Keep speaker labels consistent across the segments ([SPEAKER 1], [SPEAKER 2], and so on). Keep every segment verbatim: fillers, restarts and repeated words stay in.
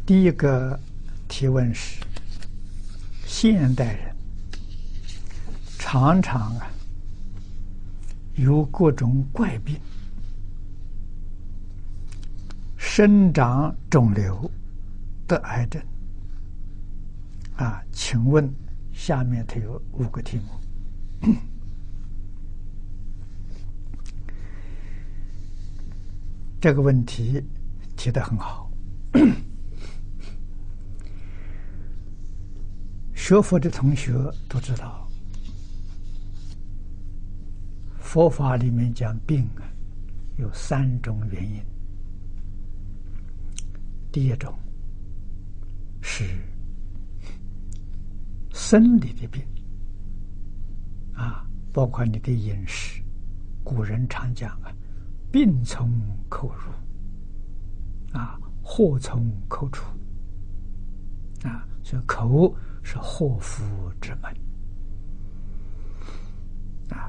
[SPEAKER 1] 第一个提问是：现代人常常啊有各种怪病，生长肿瘤得癌症啊，请问下面它有五个题目。这个问题提得很好。学佛的同学都知道，佛法里面讲病啊，有三种原因。第一种是生理的病啊，包括你的饮食。古人常讲啊，病从口入啊，祸从口出啊，所以口是祸福之门啊。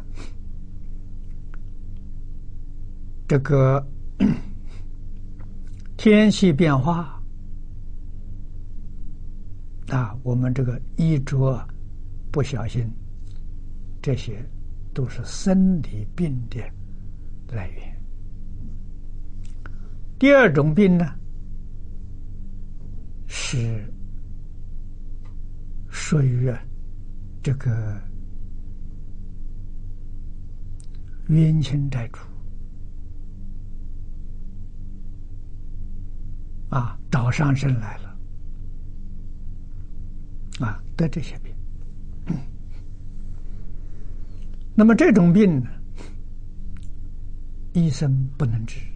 [SPEAKER 1] 这个天气变化啊，我们这个衣着不小心，这些都是生理病的来源。第二种病呢，是属于这个冤亲债主啊，找上身来了啊，得这些病。那么这种病呢，医生不能治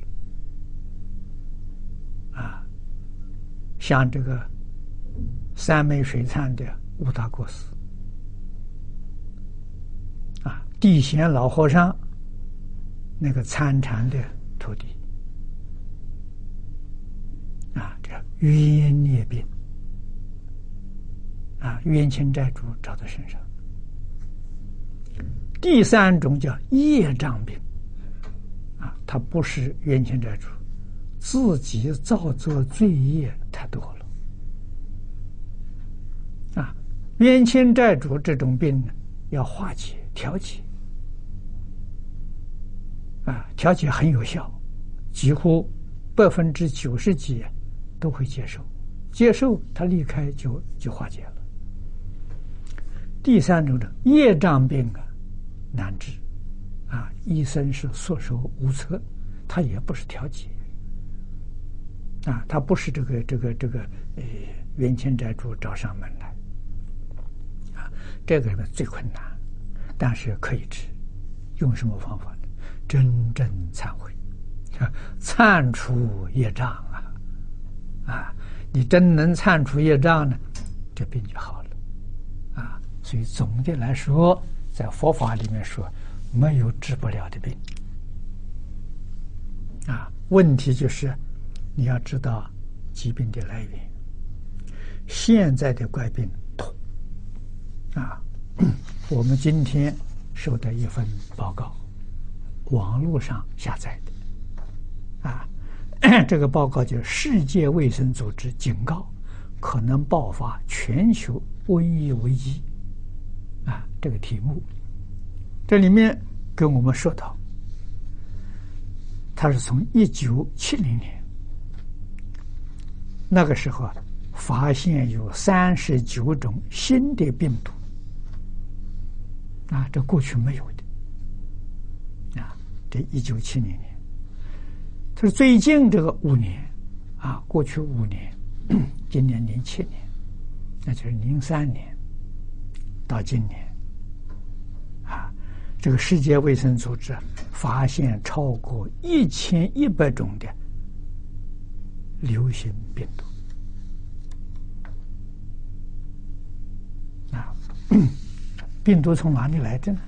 [SPEAKER 1] 啊，像这个三昧水忏的五大国师啊，地贤老和尚那个参禅的徒弟啊，这冤孽病啊，冤亲债主找到身上。第三种叫业障病啊，它不是冤亲债主，自己造作罪业太多了啊。冤亲债主这种病呢，要化解调解啊，调解很有效，几乎百分之九十几都会接受，接受他离开就就化解了。第三种的业障病啊，难治啊，医生是束手无策，他也不是调解啊，他不是这个这个这个呃冤亲债主找上门来啊，这个最困难，但是可以治。用什么方法呢？真正忏悔啊，忏除业障啊啊！你真能忏除业障呢，这病就好了啊。所以总的来说，在佛法里面说，没有治不了的病啊。问题就是你要知道疾病的来源。现在的怪病多啊，我们今天收到一份报告，网络上下载的啊，这个报告就是世界卫生组织警告可能爆发全球瘟疫危机啊，这个题目这里面跟我们说到，它是从一九七零年那个时候啊，发现有三十九种新的病毒啊，这过去没有的啊，这一九七零年，它是最近这个五年啊，过去五年，今年零七年，那就是零三年到今年啊，这个世界卫生组织发现超过一千一百种的流行病毒啊，病毒从哪里来的呢？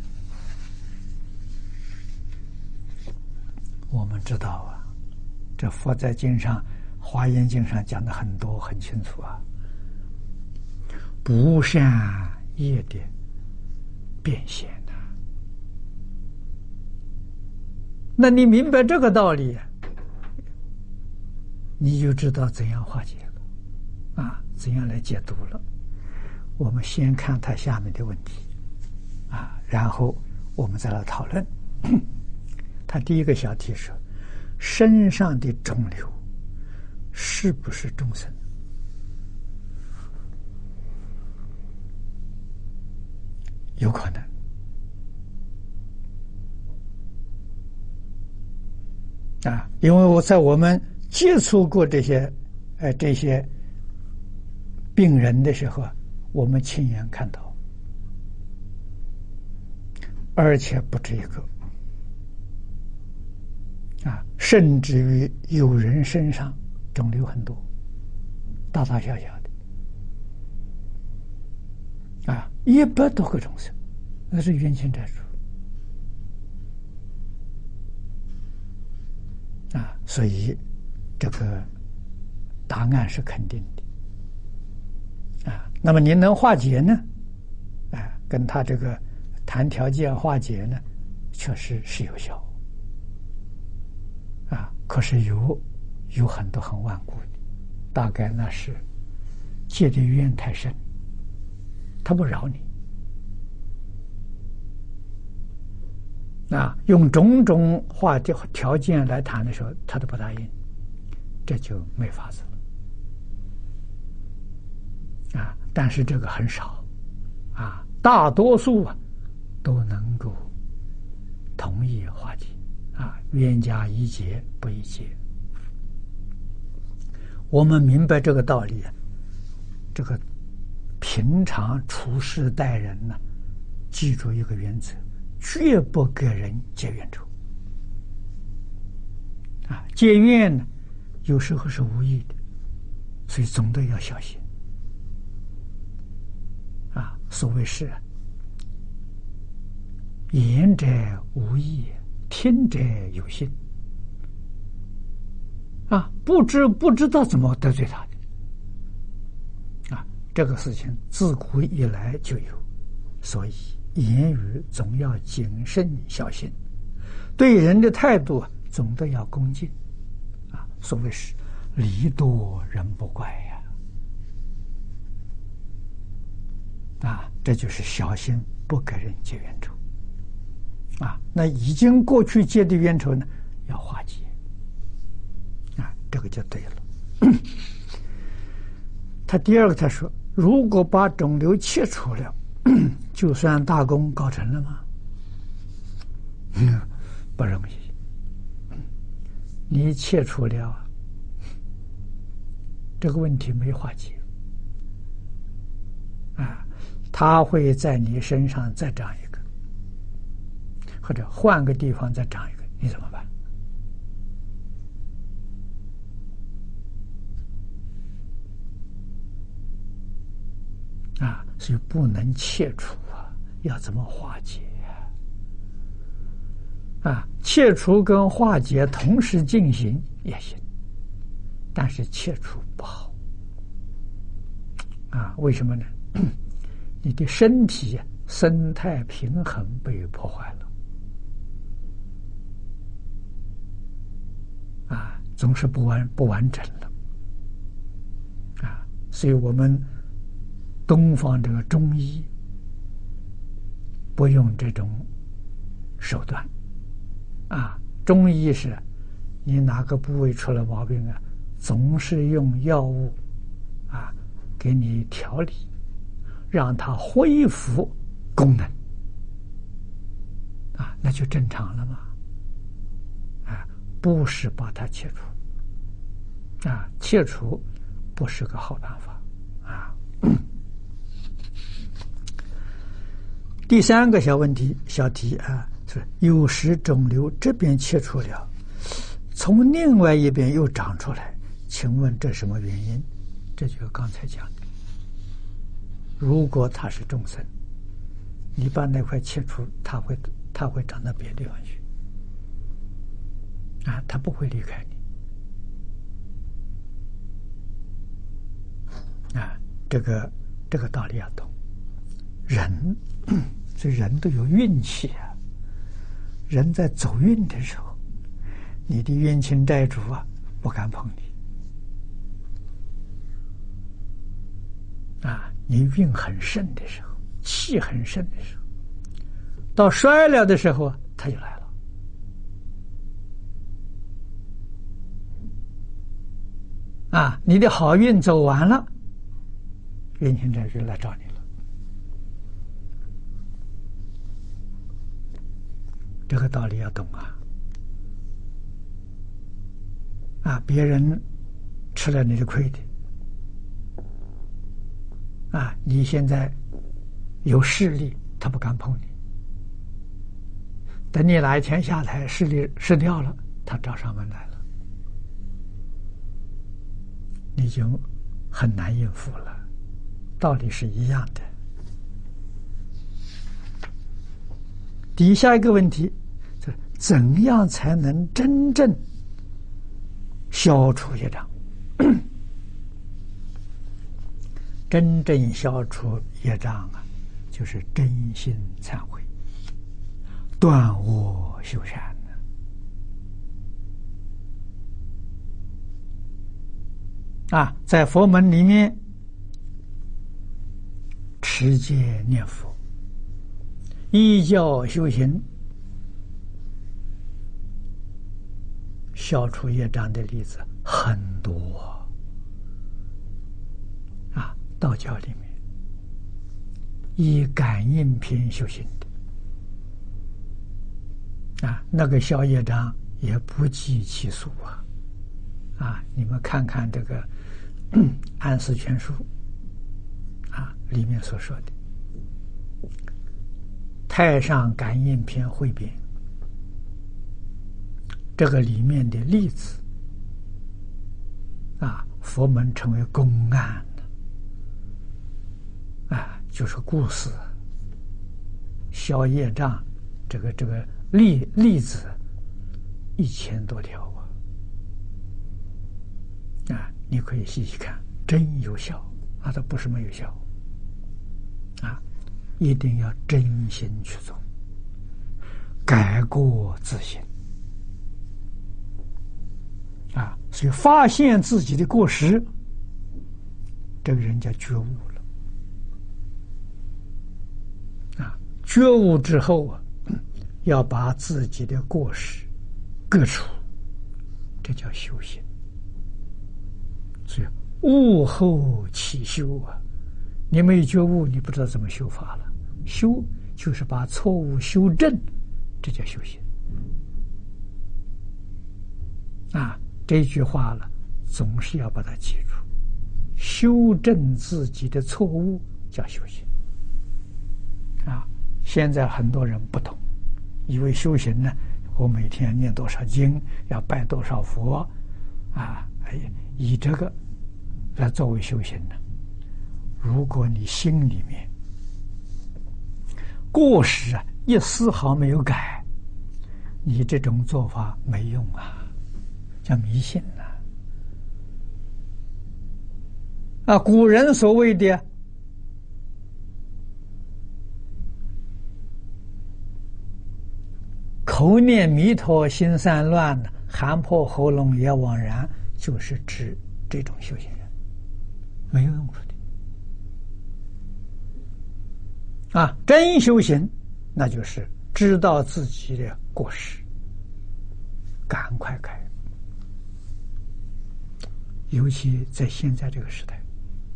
[SPEAKER 1] 我们知道啊，这佛在经上《华严经》上讲的很多很清楚啊，不善业的变现呐、啊。那你明白这个道理，你就知道怎样化解了。 啊，怎样来解读了？我们先看它下面的问题啊，然后我们再来讨论。他第一个小题是：身上的肿瘤是不是众生？有可能啊，因为我在我们接触过这些呃这些病人的时候，我们亲眼看到，而且不止一个啊，甚至于有人身上肿瘤很多，大大小小的啊，一百多个众生，那是冤亲债主啊，所以这个答案是肯定的啊。那么您能化解呢？啊，跟他这个谈条件化解呢，确实是有效啊。可是有有很多很顽固的，大概那是结的冤太深，他不饶你啊。用种种化条条件来谈的时候，他都不答应，这就没法子了啊。但是这个很少啊，大多数啊都能够同意化解啊，冤家宜解不宜结。我们明白这个道理，这个平常处事待人呢，记住一个原则：绝不给人结冤仇啊。结怨呢，有时候是无意的，所以总得要小心啊。所谓是言者无意，听者有信啊，不知不知道怎么得罪他的啊。这个事情自古以来就有，所以言语总要谨慎小心，对人的态度总得要恭敬啊。所谓是礼多人不怪呀啊，这就是小心不给人结冤仇啊。那已经过去结的冤仇呢，要化解啊，这个就对了。他第二个他说，如果把肿瘤切除了，就算大功告成了吗？嗯，不容易。你切除了，这个问题没化解啊，它会在你身上再长一个，或者换个地方再长一个，你怎么办？啊，所以不能切除啊，要怎么化解啊？啊，切除跟化解同时进行也行，但是切除不好啊。为什么呢？你的身体生态平衡被破坏了啊，总是不完不完整了啊。所以我们东方这个中医不用这种手段啊，中医是你哪个部位出了毛病啊，总是用药物啊给你调理，让它恢复功能啊，那就正常了嘛啊，不是把它切除啊，切除不是个好办法啊。第三个小问题小题啊，是有时肿瘤这边切除了，从另外一边又长出来，请问这什么原因？这就是刚才讲的，如果它是众生，你把那块切除，它会它会长到别的地方去啊，它不会离开你啊，这个这个道理要懂。人这人都有运气啊，人在走运的时候，你的冤亲债主啊不敢碰你你运很盛的时候，气很盛的时候，到衰了的时候，它就来了。啊，你的好运走完了，冤亲债主来找你了。这个道理要懂啊！啊，别人吃了你的亏的，啊，你现在有势力，他不敢碰你。等你哪一天下台，势力失掉了，他找上门来了。你就很难应付了，道理是一样的。底下一个问题，就是怎样才能真正消除业障？真正消除业障啊，就是真心忏悔，断恶修善。啊，在佛门里面持戒念佛、依教修行，消除业障的例子很多啊。道教里面以感应篇修行的啊，那个消业障也不计其数啊。啊，你们看看这个《安世全书》啊，里面所说的太上感应篇汇编，这个里面的例子啊，佛门称为公案啊，就是故事、消业障，这个这个例例子一千多条。啊，你可以细细看，真有效啊！它不是没有效啊！一定要真心去做，改过自新啊！所以发现自己的过失，这个人叫觉悟了啊！觉悟之后啊，要把自己的过失革除，这叫修行。所以悟后起修啊，你没有觉悟，你不知道怎么修法了。修就是把错误修正，这叫修行啊。这句话了，总是要把它记住。修正自己的错误叫修行啊。现在很多人不懂，以为修行呢，我每天念多少经，要拜多少佛啊，以这个来作为修行呢。如果你心里面过失啊一丝毫没有改，你这种做法没用啊，叫迷信呐。啊，古人所谓的口念弥陀心散乱，喊破喉咙也枉然，就是指这种修行人没有用处的啊。真修行那就是知道自己的过失，赶快改。尤其在现在这个时代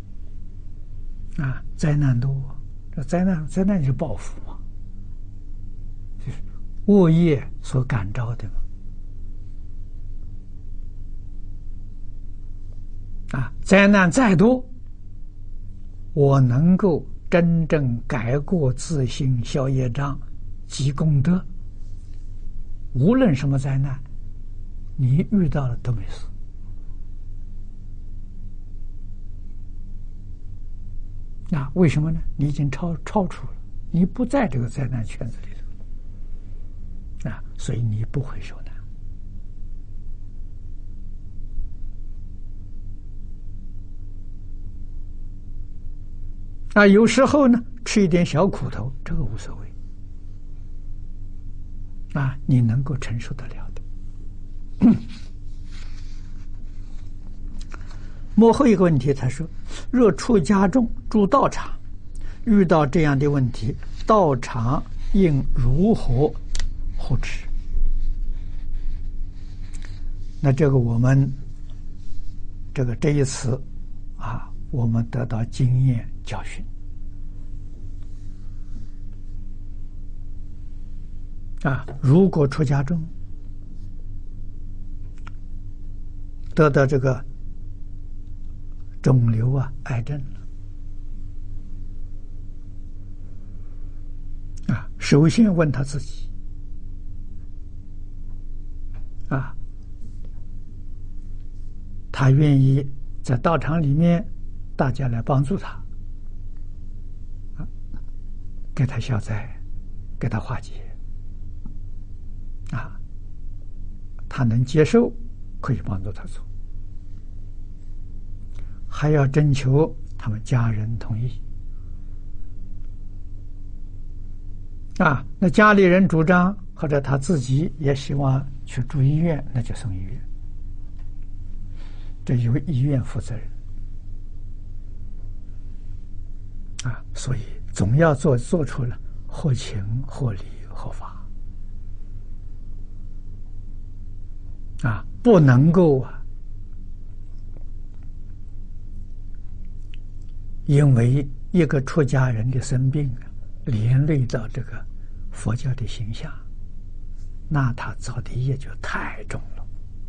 [SPEAKER 1] 啊，灾难多，这灾难灾难就是报复嘛，就是恶业所感召的嘛。啊，灾难再多，我能够真正改过自新、消业障、积功德，无论什么灾难，你遇到了都没事。那为什么呢？你已经超超出了，你不在这个灾难圈子里了啊，所以你不会受难。啊，有时候呢，吃一点小苦头，这个无所谓啊，你能够承受得了的。 幕后一个问题，他说：若出家众住道场，遇到这样的问题，道场应如何护持？那这个我们这个这一次啊，我们得到经验教训啊，如果出家众得到这个肿瘤啊、癌症了啊，首先问他自己啊，他愿意在道场里面，大家来帮助他，啊，给他消灾，给他化解，啊，他能接受，可以帮助他做，还要征求他们家人同意，啊，那家里人主张，或者他自己也希望去住医院，那就送医院。这由医院负责任啊，所以总要做做出了合情、合理、合法啊，不能够啊，因为一个出家人的生病啊，连累到这个佛教的形象，那他造的业就太重了。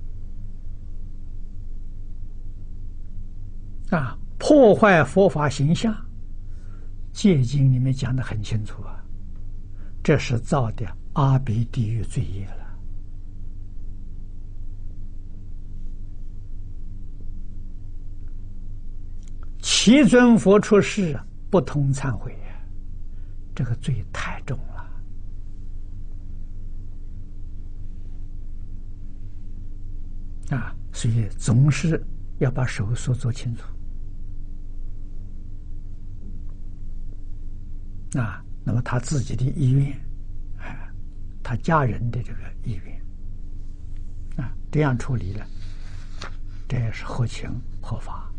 [SPEAKER 1] 啊，破坏佛法形象，戒经里面讲得很清楚啊，这是造的阿鼻地狱罪业了。其尊佛出世不通忏悔，这个罪太重了啊！所以总是要把手所做清楚。啊，那么他自己的意愿，啊，他家人的这个意愿，啊，这样处理了，这也是合情合法。